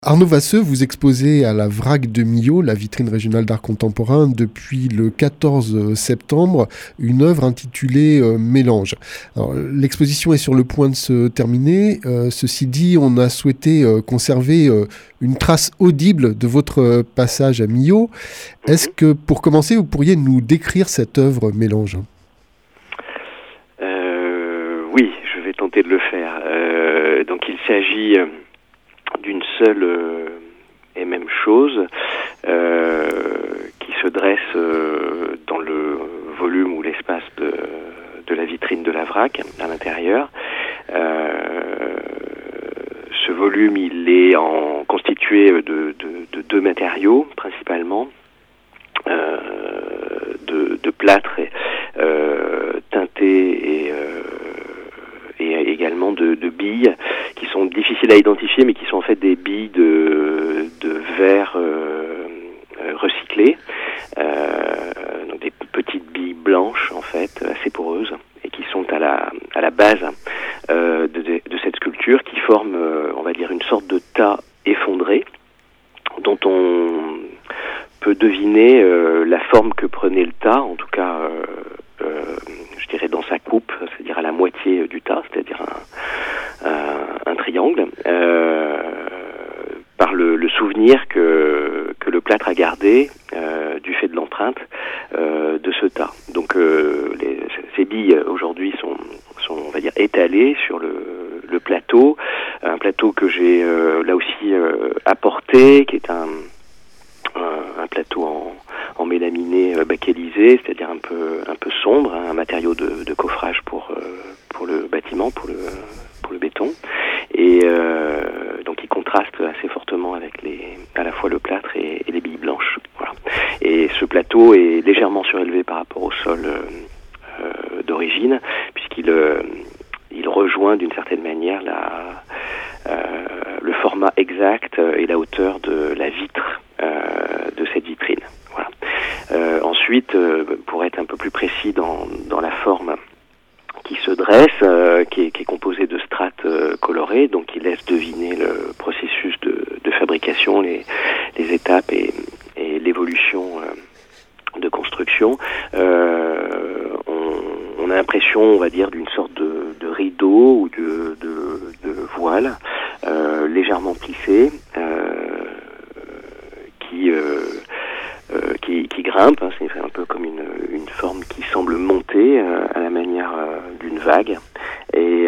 Arnaud Vasseux, vous exposez à la VRAC de Millau, la vitrine régionale d'art contemporain, depuis le 14 septembre, une œuvre intitulée Mélange. Alors, l'exposition est sur le point de se terminer. Ceci dit, on a souhaité conserver une trace audible de votre passage à Millau. Est-ce que, pour commencer, vous pourriez nous décrire cette œuvre Mélange ? Oui, je vais tenter de le faire. Donc il s'agit d'une seule et même chose qui se dresse dans le volume ou l'espace de la vitrine de la VRAC à l'intérieur. Ce volume, il est constitué de deux matériaux principalement, de plâtre teinté et également de billes qui sont difficiles à identifier, mais qui sont en fait des billes de verre recyclé, donc des petites billes blanches en fait, assez poreuses, et qui sont à la base de cette sculpture, qui forme, on va dire, une sorte de tas effondré, dont on peut deviner la forme que prenait le tas, en tout cas je dirais dans sa coupe, c'est-à-dire à la moitié du tas, c'est-à-dire un triangle, par le souvenir que le plâtre a gardé du fait de l'empreinte de ce tas. Donc ces billes aujourd'hui sont on va dire étalées sur le plateau, un plateau que j'ai là aussi apporté, qui est un plateau en mélaminé bakélisé, c'est-à-dire un peu sombre, un matériau de coffrage pour le bâtiment, pour le béton, et donc il contraste assez fortement avec à la fois le plâtre et les billes blanches. Voilà. Et ce plateau est légèrement surélevé par rapport au sol d'origine, puisqu'il rejoint d'une certaine manière le format exact et la hauteur de la vitre de cette vitrine. Voilà. Ensuite, pour être un peu plus précis dans la forme qui se dresse, qui est composée de strates colorées, donc qui laisse deviner le processus de fabrication, les étapes et l'évolution de construction. On a l'impression, on va dire, d'une sorte de rideau ou de voile légèrement plissé qui grimpe, hein, c'est un peu comme une forme qui semble monter à la manière d'une vague et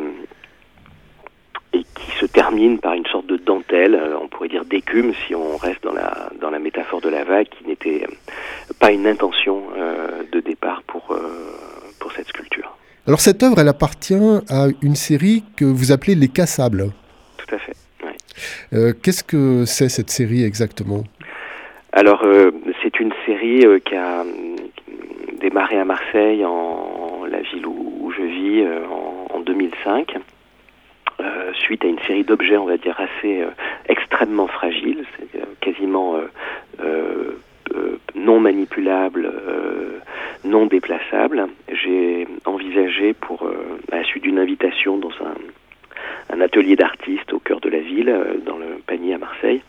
qui se termine par une sorte de dentelle, on pourrait dire d'écume si on reste dans la métaphore de la vague, qui n'était pas une intention de départ pour cette sculpture. Alors cette œuvre, elle appartient à une série que vous appelez Les Cassables. Tout à fait, oui. Qu'est-ce que c'est cette série exactement ? Alors, c'est une série qui a démarré à Marseille, la ville où je vis, en 2005, suite à une série d'objets, on va dire, assez extrêmement fragiles, c'est quasiment non manipulables, non déplaçables. J'ai envisagé, à la suite d'une invitation dans un atelier d'artistes au cœur de la ville, dans le Panier à Marseille,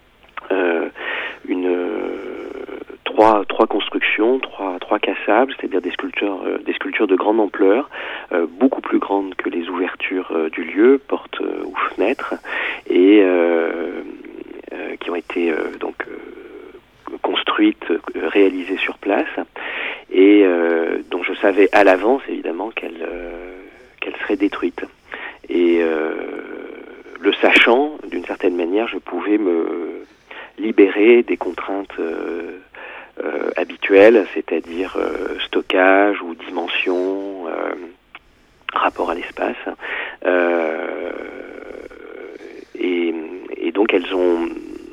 trois constructions, trois cassables, c'est-à-dire des sculptures de grande ampleur, beaucoup plus grandes que les ouvertures du lieu, portes ou fenêtres, et qui ont été donc construites, réalisées sur place, et dont je savais à l'avance évidemment qu'elles seraient détruites. Et le sachant, d'une certaine manière, je pouvais me libérer des contraintes habituelles, c'est-à-dire stockage ou dimension, rapport à l'espace. Et donc elles ont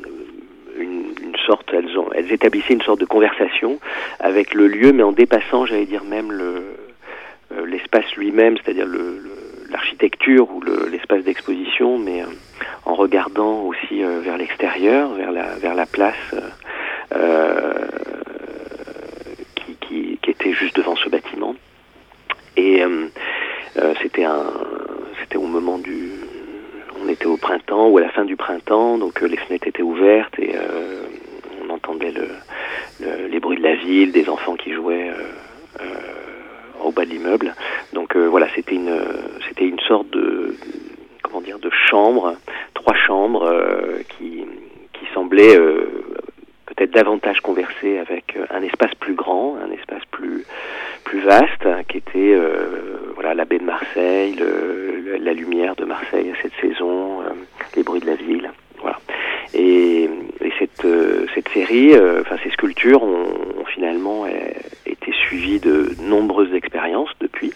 elles établissaient une sorte de conversation avec le lieu, mais en dépassant, j'allais dire, même l'espace lui-même, c'est-à-dire l'architecture ou l'espace d'exposition, mais en regardant aussi vers l'extérieur, vers la place qui était juste devant ce bâtiment. Et c'était au moment on était au printemps ou à la fin du printemps, donc les fenêtres étaient ouvertes et on entendait les bruits de la ville, des enfants qui jouaient au bas de l'immeuble. Donc voilà, c'était une sorte de chambre, 3 chambres qui semblaient peut-être davantage converser avec un espace plus grand, un espace plus vaste, qui était la baie de Marseille, la lumière de Marseille à cette saison, les bruits de la ville, voilà. Et cette série, ces sculptures ont finalement été suivies de nombreuses expériences depuis,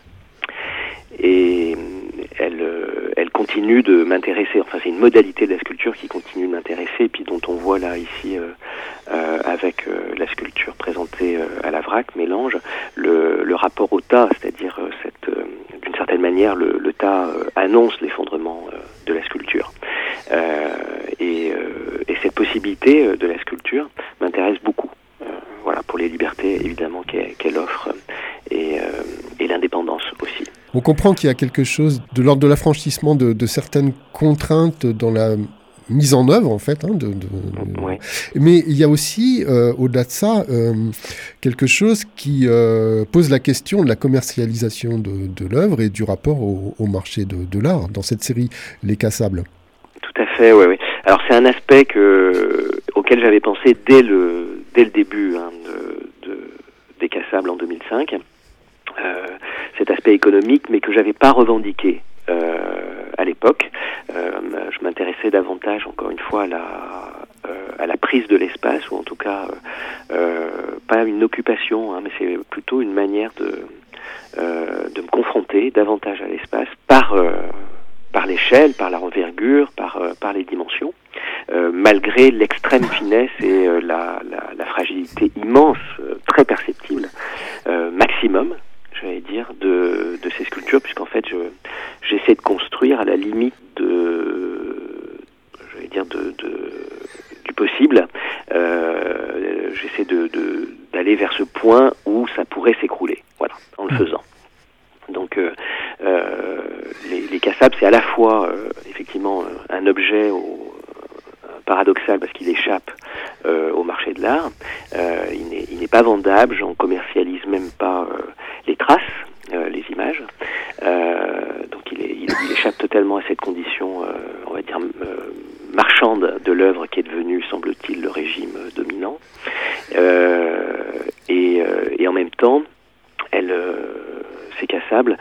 et elle continue de m'intéresser. Enfin, c'est une modalité de la sculpture qui continue de m'intéresser, puis dont on voit là ici avec la sculpture présentée à la VRAC, Mélange, le rapport au tas, c'est-à-dire d'une certaine manière, le tas annonce l'effondrement de la sculpture. Et cette possibilité de la sculpture m'intéresse beaucoup. Pour les libertés, évidemment, qu'elle offre, et l'indépendance aussi. On comprend qu'il y a quelque chose de l'ordre de l'affranchissement de certaines contraintes dans la mise en œuvre, en fait. Oui. Mais il y a aussi, au-delà de ça, quelque chose qui pose la question de la commercialisation de l'œuvre et du rapport au marché de l'art dans cette série Les Cassables. Tout à fait, oui. Alors c'est un aspect auquel j'avais pensé dès le début des Cassables en 2005. Cet aspect économique, mais que j'avais pas revendiqué à l'époque. Je m'intéressais davantage, encore une fois, à la prise de l'espace, ou en tout cas pas une occupation, mais c'est plutôt une manière de me confronter davantage à l'espace par l'échelle, par la envergure, par les dimensions, malgré l'extrême finesse et la fragilité immense, très perceptible, maximum, j'allais dire, de ces sculptures, puisqu'en fait j'essaie de construire à la limite du possible. J'essaie d'aller vers ce point où ça pourrait s'écrouler, voilà, en le faisant. Donc les Cassables, c'est à la fois effectivement un objet paradoxal parce qu'il échappe au marché de l'art. Il n'est pas vendable, j'en commercialise même pas les traces, les images. Donc il échappe totalement à cette condition, on va dire, marchande de l'œuvre qui est devenue, semble-t-il, le régime dominant. Et en même temps, ces Cassables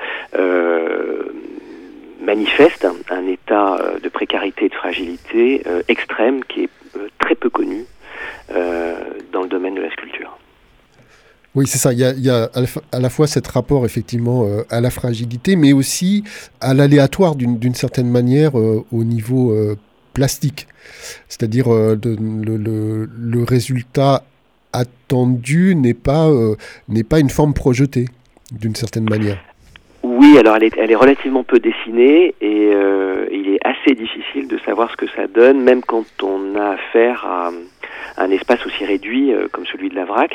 manifestent un état de précarité et de fragilité extrême qui est très peu connu dans le domaine de la sculpture. Oui, c'est ça. Il y a à la fois cet rapport, effectivement, à la fragilité, mais aussi à l'aléatoire, d'une certaine manière, au niveau plastique. C'est-à-dire le résultat attendu n'est pas une forme projetée, d'une certaine manière. Oui, alors elle est relativement peu dessinée, et il est assez difficile de savoir ce que ça donne, même quand on a affaire à un espace aussi réduit comme celui de la VRAC.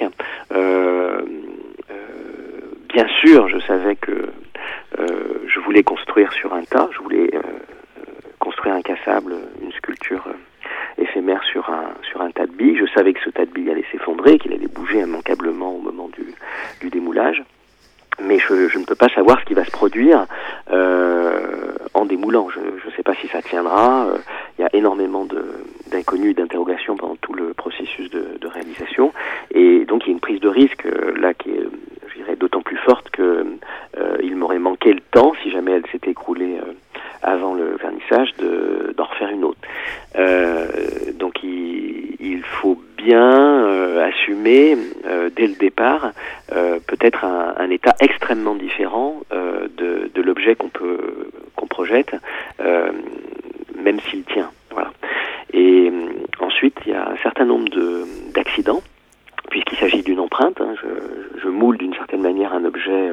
Bien sûr, je savais que je voulais construire sur un tas, je voulais construire un cassable, une sculpture éphémère sur un tas de billes. Je savais que ce tas de billes allait s'effondrer, qu'il allait bouger immanquablement au moment du démoulage. Mais je ne peux pas savoir ce qui va se produire en démoulant. Je ne sais pas si ça tiendra. Il y a énormément d'inconnus, d'interrogations pendant tout le processus de réalisation. Et donc il y a une prise de risque là qui est, je dirais, d'autant plus forte que il m'aurait manqué le temps, si jamais elle s'était écroulée avant le vernissage, d'en refaire une autre. Donc il faut bien assumer dès le départ peut-être un état extrêmement différent de l'objet qu'on projette, même s'il tient. Voilà. Et ensuite, il y a un certain nombre d'accidents, puisqu'il s'agit d'une empreinte. Je moule d'une certaine manière un objet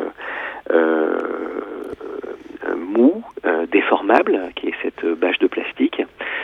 mou, déformable, qui est cette bâche de plastique,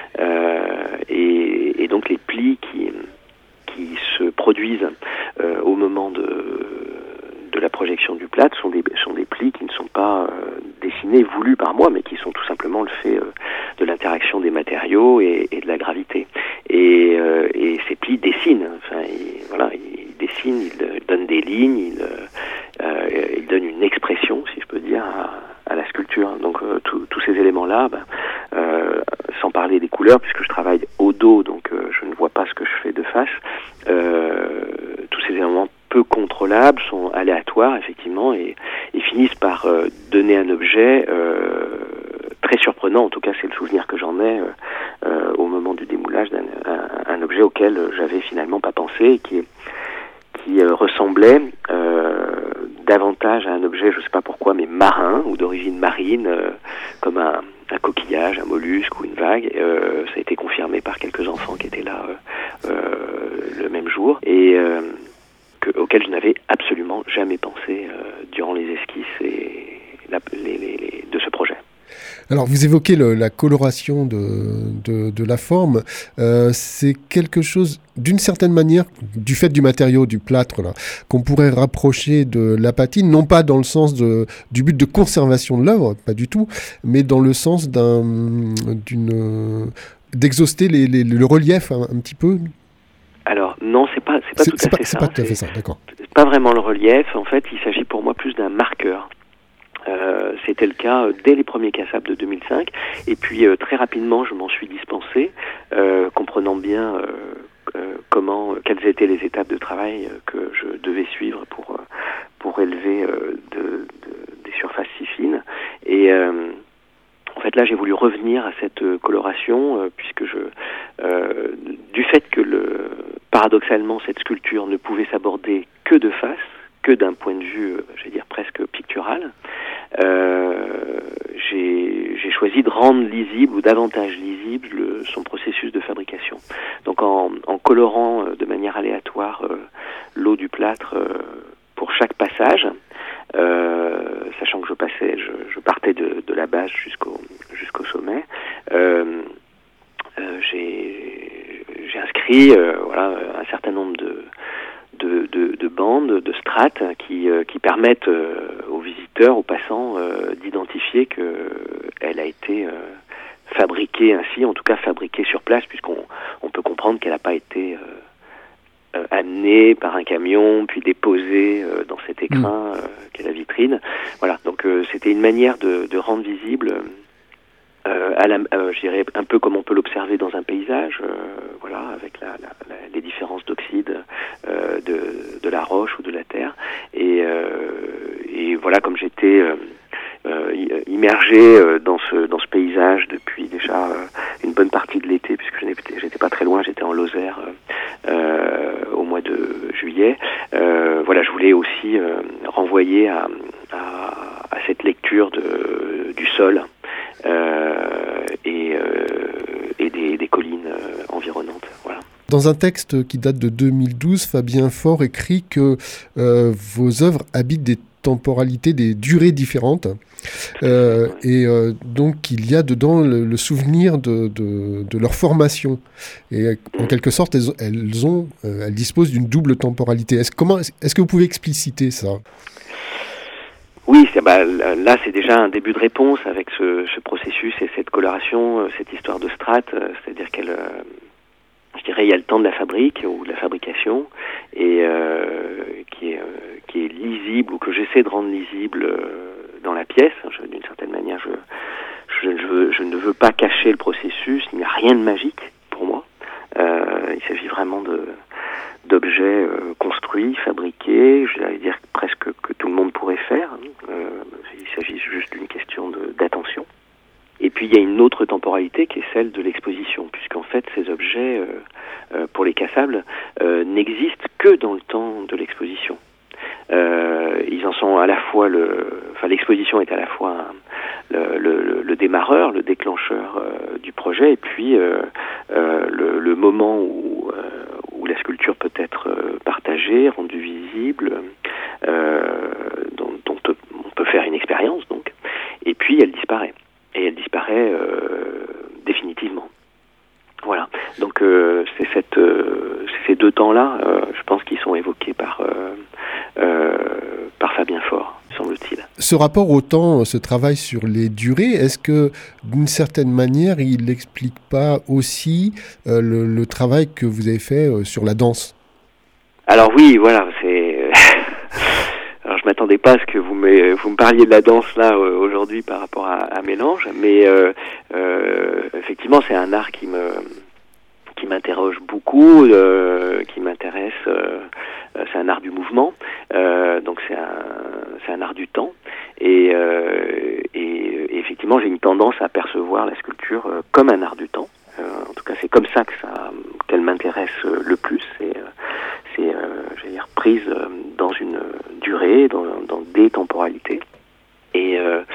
et donc les plis qui se produisent au moment de la projection du plâtre sont des plis qui ne sont pas dessinés, voulus par moi, mais qui sont tout simplement le fait de l'interaction des matériaux et de la gravité. Et ces plis dessinent. Enfin, il dessine, il donne des lignes, il donne une expression, si je peux dire, à la sculpture. Donc tous ces éléments-là, sans parler des couleurs, puisque je travaille au dos, donc je ne vois pas ce que je fais de face. Tous ces éléments peu contrôlables sont aléatoires, effectivement, et finissent par donner un objet très surprenant. En tout cas, c'est le souvenir que j'en ai au moment du démoulage d'un objet auquel j'avais finalement pas pensé, et qui ressemblait davantage à un objet, je ne sais pas pourquoi, mais marin ou d'origine marine, comme un coquillage, un mollusque ou une vague. Ça a été confirmé par quelques enfants qui étaient là le même jour, et auquel je n'avais absolument jamais pensé durant les esquisses de ce projet. Alors, vous évoquez la coloration de la forme. C'est quelque chose, d'une certaine manière, du fait du matériau, du plâtre, là, qu'on pourrait rapprocher de la patine, non pas dans le sens du but de conservation de l'œuvre, pas du tout, mais dans le sens d'exhauster le relief un petit peu. Alors non, c'est pas tout à fait ça. C'est pas tout à fait ça, d'accord. C'est pas vraiment le relief. En fait, il s'agit pour moi plus d'un marqueur. C'était le cas dès les premiers Cassables de 2005, et puis très rapidement je m'en suis dispensé, comprenant bien quelles étaient les étapes de travail que je devais suivre pour élever des surfaces si fines. Et en fait là j'ai voulu revenir à cette coloration, puisque du fait que paradoxalement cette sculpture ne pouvait s'aborder que de face, que d'un point de vue, je vais dire presque pictural, j'ai choisi de rendre lisible ou davantage lisible son processus de fabrication. Donc en colorant de manière aléatoire l'eau du plâtre pour chaque passage, sachant que je partais de la base jusqu'au sommet, j'ai inscrit un certain nombre de bandes, de strates qui permettent aux visiteurs, aux passants, d'identifier qu'elle a été fabriquée ainsi, en tout cas fabriquée sur place, puisqu'on peut comprendre qu'elle n'a pas été amenée par un camion, puis déposée dans cet écrin qu'est la vitrine. Voilà, donc c'était une manière de rendre visible, je dirais un peu comme on peut l'observer dans un paysage, avec les différences d'oxyde de la roche ou de la terre, et voilà, comme j'étais immergé dans ce paysage depuis déjà une bonne partie de l'été, puisque j'étais pas très loin, j'étais en Lozère au mois de juillet. Je voulais aussi renvoyer à cette lecture du sol et des collines environnantes. Voilà. Dans un texte qui date de 2012, Fabien Faure écrit que vos œuvres habitent des temporalités, des durées différentes, et donc il y a dedans le souvenir de leur formation, et en quelque sorte elles disposent d'une double temporalité. Est-ce que vous pouvez expliciter ça ? Oui, là c'est déjà un début de réponse avec ce processus et cette coloration, cette histoire de strates, c'est-à dire je dirais il y a le temps de la fabrique ou de la fabrication, et qui est lisible, ou que j'essaie de rendre lisible dans la pièce. D'une certaine manière, je ne veux pas cacher le processus, il n'y a rien de magique pour moi. Il s'agit vraiment d'objets construits, fabriqués, je vais dire presque que tout le monde pourrait faire. Il s'agit juste d'une question d'attention. Et puis il y a une autre temporalité qui est celle de l'exposition, puisqu'en fait ces objets, pour les Cassables, n'existent que dans le temps de l'exposition. Ils en sont à la fois l'exposition est à la fois le démarreur, le déclencheur du projet, et puis le moment où la sculpture peut être partagée, rendue visible, dont on peut faire une expérience, donc. Et puis elle disparaît. Et elle disparaît définitivement. Voilà. Donc c'est ces deux temps-là, je pense, qui sont évoqués par Fabien Faure. semble-t-il. Ce rapport au temps, ce travail sur les durées, est-ce que d'une certaine manière, il n'explique pas aussi le travail que vous avez fait sur la danse ? Alors oui, voilà, c'est... Alors je m'attendais pas à ce que vous me parliez de la danse là aujourd'hui par rapport à Mélange, mais effectivement c'est un art qui m'interroge beaucoup, qui m'intéresse. C'est un art du mouvement, donc c'est un art du temps, et effectivement j'ai une tendance à percevoir la sculpture comme un art du temps. En tout cas, c'est comme ça qu'elle m'intéresse le plus. J'allais dire, prise dans une durée, dans des temporalités. Et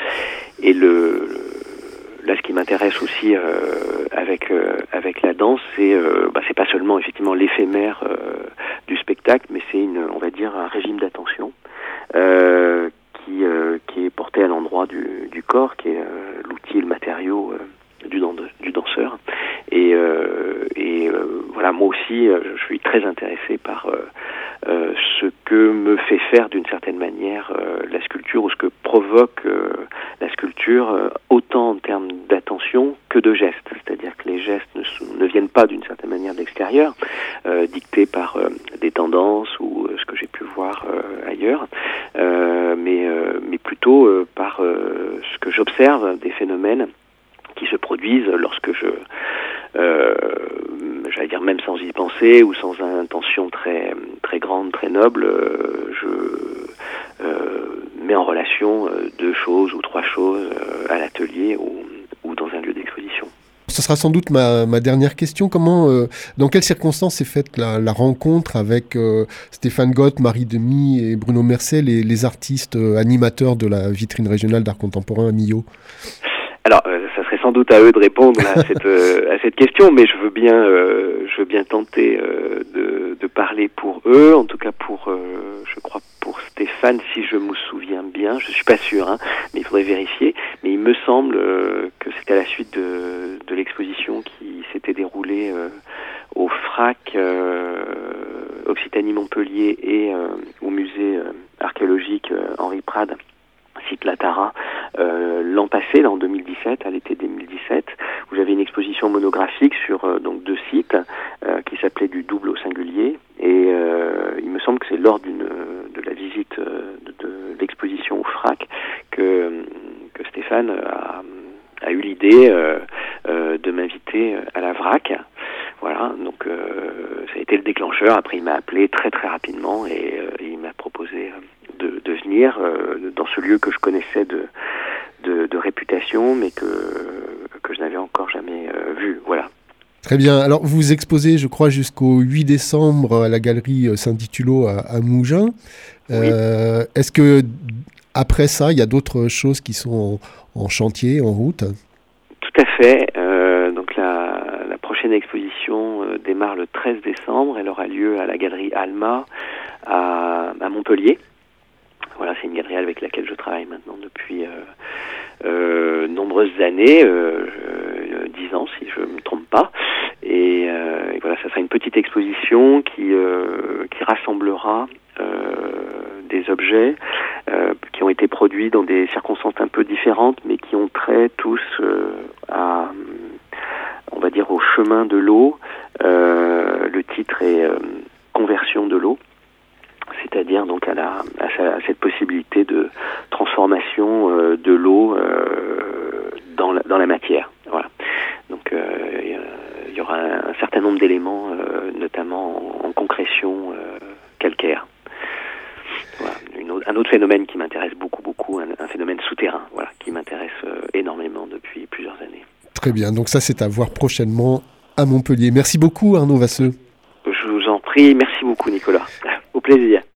là, ce qui m'intéresse aussi avec la danse, c'est pas seulement effectivement l'éphémère du spectacle, mais c'est on va dire un régime d'attention qui est porté à l'endroit du corps, qui est l'outil et le matériau du danseur. Et voilà, moi aussi, je suis très intéressé par ce que me fait faire d'une certaine manière la sculpture, ou ce que provoque la sculpture, autant en termes d'attention que de gestes. C'est-à-dire que les gestes ne viennent pas d'une certaine manière de l'extérieur, dictés par des tendances ou ce que j'ai pu voir ailleurs, mais plutôt par ce que j'observe des phénomènes qui se produisent lorsque j'allais dire même sans y penser ou sans intention très très grande, très noble, je mets en relation deux choses ou trois choses à l'atelier ou dans un lieu d'exposition. Ce sera sans doute ma dernière question. Dans quelles circonstances s'est faite la rencontre avec Stéphane Gott, Marie Demy et Bruno Mercet, les artistes animateurs de la vitrine régionale d'art contemporain à Millau ? Alors, ça serait sans doute à eux de répondre à cette question, mais je veux bien tenter de parler pour eux, en tout cas je crois pour Stéphane, si je me souviens bien, je suis pas sûr, mais il faudrait vérifier, mais il me semble que c'était à la suite de l'exposition qui s'était déroulée au FRAC Occitanie-Montpellier et au musée archéologique Henri Prade, site La Tara, l'an passé, en 2017, à l'été 2017, où j'avais une exposition monographique sur donc deux sites qui s'appelait Du double au singulier, et il me semble que c'est lors de la visite de l'exposition au FRAC que Stéphane a eu l'idée de m'inviter à la VRAC. Voilà, donc ça a été le déclencheur. Après, il m'a appelé très très rapidement et il m'a proposé de venir dans ce lieu que je connaissais de réputation, mais que je n'avais encore jamais vu. Voilà. Très bien. Alors, vous exposez, je crois, jusqu'au 8 décembre à la galerie Saint-Titulo à Mougins. Oui. Est-ce que après ça, il y a d'autres choses qui sont en chantier, en route ? Tout à fait. Donc la prochaine exposition démarre le 13 décembre. Elle aura lieu à la galerie Alma à Montpellier. Voilà, c'est une galerie avec laquelle je travaille maintenant depuis nombreuses années, 10 ans si je ne me trompe pas. Et voilà, ça sera une petite exposition qui rassemblera des objets qui ont été produits dans des circonstances un peu différentes, mais qui ont trait tous on va dire, au chemin de l'eau. Le titre est Conversion de l'eau. C'est-à-dire donc à cette possibilité de transformation de l'eau dans la matière. Voilà. Donc il y aura un certain nombre d'éléments, notamment en concrétion calcaire. Voilà. Un autre phénomène qui m'intéresse beaucoup, un phénomène souterrain, voilà, qui m'intéresse énormément depuis plusieurs années. Très bien, donc ça c'est à voir prochainement à Montpellier. Merci beaucoup Arnaud Vasseux. Je vous en prie, merci beaucoup Nicolas. Au plaisir.